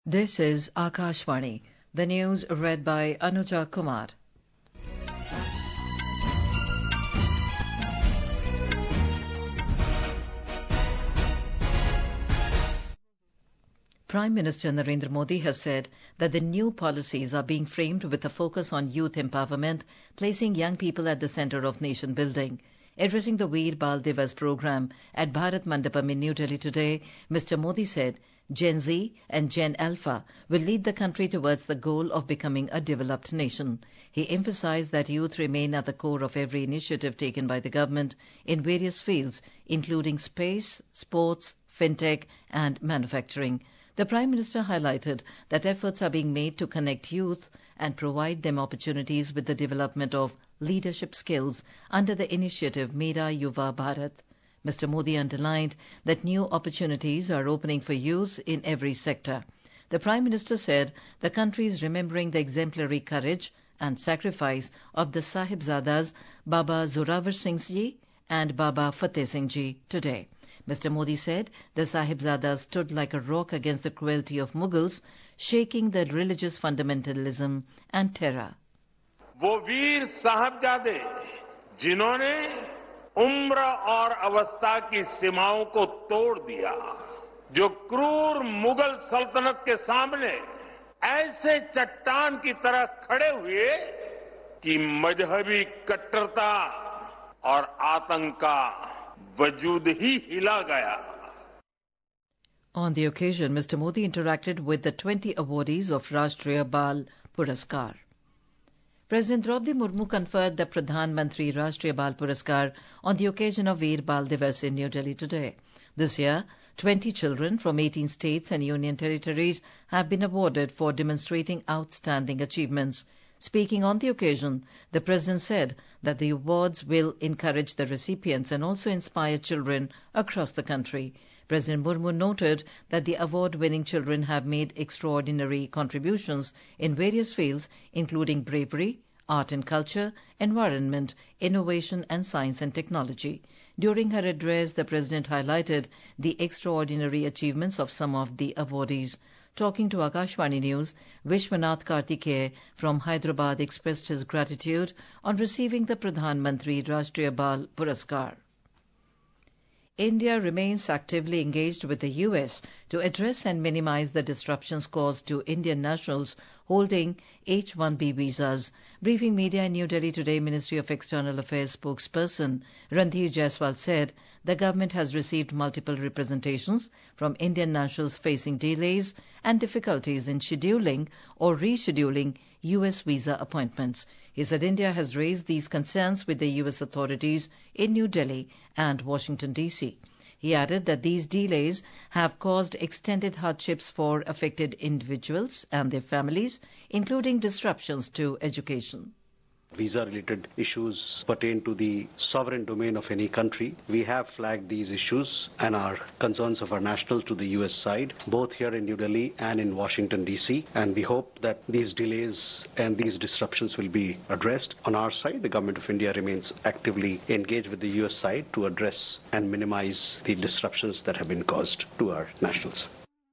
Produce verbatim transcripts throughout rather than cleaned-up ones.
This is Akashvani. The news read by Anuja Kumar. Prime Minister Narendra Modi has said that the new policies are being framed with a focus on youth empowerment, placing young people at the centre of nation building. Addressing the Veer Bal Divas program at Bharat Mandapam in New Delhi today, Mister Modi said Gen Z and Gen Alpha will lead the country towards the goal of becoming a developed nation. He emphasized that youth remain at the core of every initiative taken by the government in various fields, including space, sports, fintech and manufacturing. The Prime Minister highlighted that efforts are being made to connect youth and provide them opportunities with the development of leadership skills under the initiative Mera Yuva Bharat. Mister Modi underlined that new opportunities are opening for youth in every sector. The Prime Minister said the country is remembering the exemplary courage and sacrifice of the Sahibzadas Baba Zorawar Singh Ji and Baba Fateh Singh Ji today. Mister Modi said the Sahibzadas stood like a rock against the cruelty of Mughals, shaking the religious fundamentalism and terror. वो वीर साहबजादे जिन्होंने उम्र और अवस्था की सीमाओं को तोड़ दिया, जो क्रूर मुगल सल्तनत के सामने ऐसे चट्टान की तरह खड़े हुए कि मजहबी कट्टरता और आतंक का वजूद ही हिला गया. On the occasion, Mister Modi interacted with the twenty awardees of Rashtriya Bal Puraskar. President Draupadi Murmu conferred the Pradhan Mantri Rashtriya Bal Puraskar on the occasion of Veer Bal Divas in New Delhi today. This year, twenty children from eighteen states and union territories have been awarded for demonstrating outstanding achievements. Speaking on the occasion, the President said that the awards will encourage the recipients and also inspire children across the country. President Murmu noted that the award-winning children have made extraordinary contributions in various fields, including bravery, art and culture, environment, innovation and science and technology. During her address, the President highlighted the extraordinary achievements of some of the awardees. Talking to Akashvani News, Vishwanath Kartikeya from Hyderabad expressed his gratitude on receiving the Pradhan Mantri Rashtriya Bal Puraskar. India remains actively engaged with the U S to address and minimize the disruptions caused to Indian nationals holding H one B visas. Briefing media in New Delhi today, Ministry of External Affairs spokesperson Randhir Jaiswal said the government has received multiple representations from Indian nationals facing delays and difficulties in scheduling or rescheduling U S visa appointments. He said India has raised these concerns with the U S authorities in New Delhi and Washington, D C He added that these delays have caused extended hardships for affected individuals and their families, including disruptions to education. Visa-related issues pertain to the sovereign domain of any country. We have flagged these issues and our concerns of our nationals to the U S side, both here in New Delhi and in Washington, D C And we hope that these delays and these disruptions will be addressed. On our side, the Government of India remains actively engaged with the U S side to address and minimize the disruptions that have been caused to our nationals.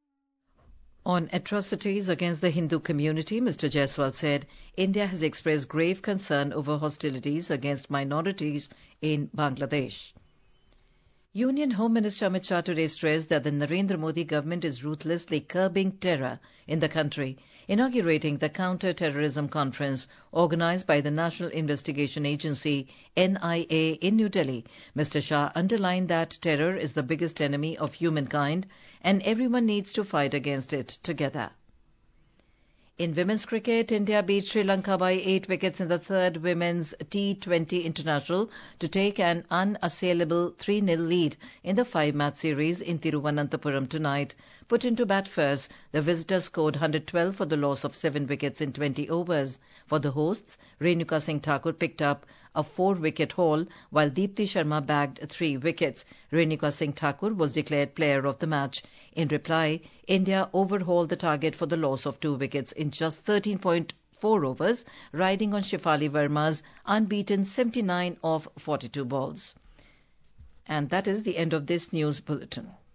On atrocities against the Hindu community, Mister Jaiswal said India has expressed grave concern over hostilities against minorities in Bangladesh. Union Home Minister Amit Shah today stressed that the Narendra Modi government is ruthlessly curbing terror in the country. Inaugurating the Counter-Terrorism Conference organized by the National Investigation Agency N I A in New Delhi, Mister Shah underlined that terror is the biggest enemy of humankind and everyone needs to fight against it together. In women's cricket, India beat Sri Lanka by eight wickets in the third Women's T twenty International to take an unassailable three nil lead in the five-match series in Thiruvananthapuram tonight. Put into bat first, the visitors scored one hundred twelve for the loss of seven wickets in twenty overs. For the hosts, Renuka Singh Thakur picked up a four-wicket haul, while Deepti Sharma bagged three wickets. Renuka Singh Thakur was declared player of the match. In reply, India overhauled the target for the loss of two wickets in just thirteen point four overs, riding on Shefali Verma's unbeaten seventy-nine of forty-two balls. And that is the end of this news bulletin.